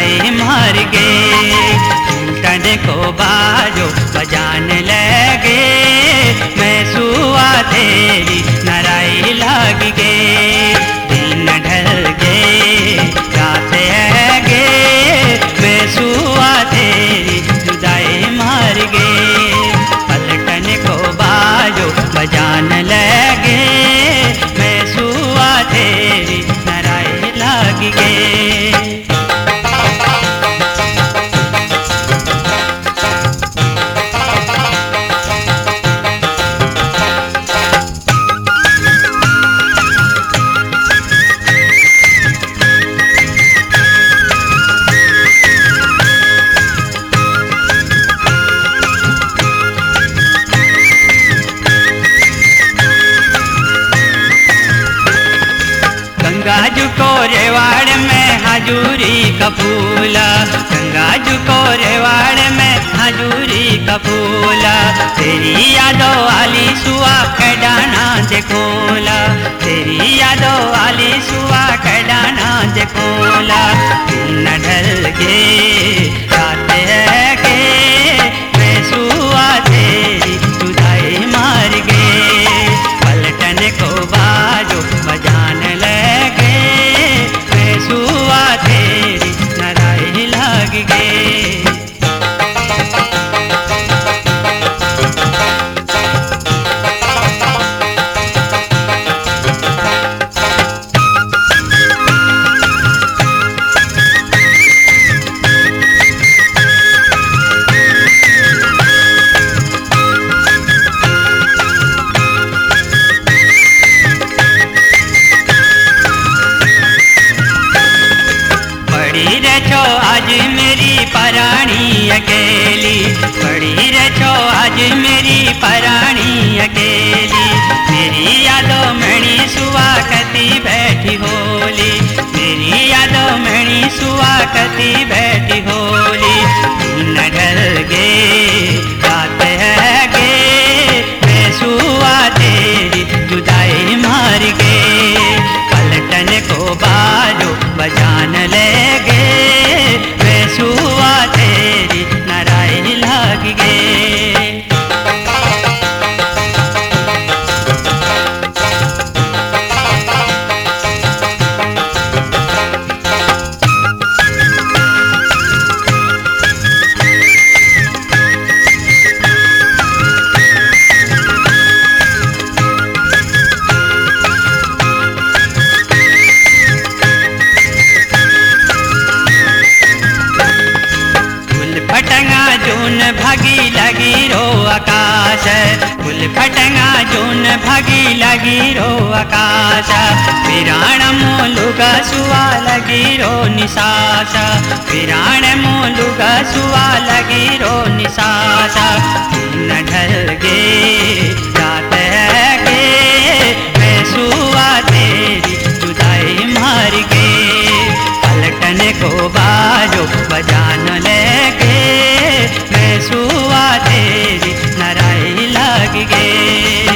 जुदाई मार गए। घंटन को बाजो बजान लगे, मैं सुआ तेरी नराई लाग गए। दिन ढल गए रात है गे, मैं सुआ तेरी जुदाई मार गए। पलटन को बाजो बजान लगे, मैं सुआ तेरी नराई लाग गए। गंगाजू को रेवाड़ में हजूरी का फूला, गंगाजू को रेवाड़ में हजूरी का फूला। तेरी यादों वाली सुआ कडाना देखोला, तेरी यादों वाली सुआ कडाना देखोला। दिन ढल गए रात है गे, मैं सुआ तेरी जुदाई मार गए। पलटन को बाजो बजान लगे, मैं सुआ तेरी नराई लाग गए। आज मेरी परानी अकेली, पड़ी रहो आज मेरी परानी अकेली। मेरी यादों मणि सुआ कती बैठी होली, मेरी यादों मणि सुआ कती बैठी होली। दिन ढल गए रात है गे, मैं सुआ तेरी जुदाई मार गए। पलटन को बाजो बजान लगे, मैं सुआ तेरी नराई लाग गए। जून भागी लगी रो आकाश, फूल फटंगा जून भागी लगी रो आकाश। पिराण मोलुगा सुआ लगी रो निशास, पिराण मोलुगा सुआ लगी रो निशास। दिन ढल गए रात है गे, मैं सुआ तेरी जुदाई मार गए। पलटन को बाजो बजान लगे, मैं सुआ तेरी नराई लाग गए।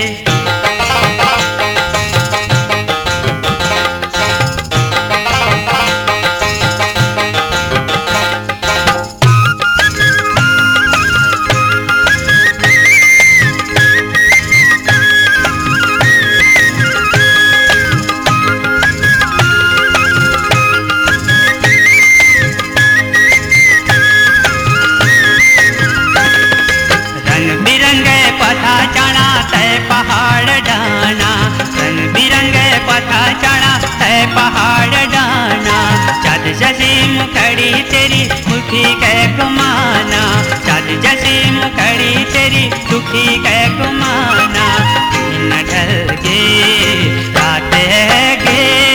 पहाड़ डाना रंग बिरंगे पथा चढ़ा है पहाड़ डाना। चाँद जैसी मुखड़ी तेरी दुखी कै गुमाना, चाँद जैसी मुखड़ी तेरी दुखी कै गुमाना। दिन ढल गए रात है गे,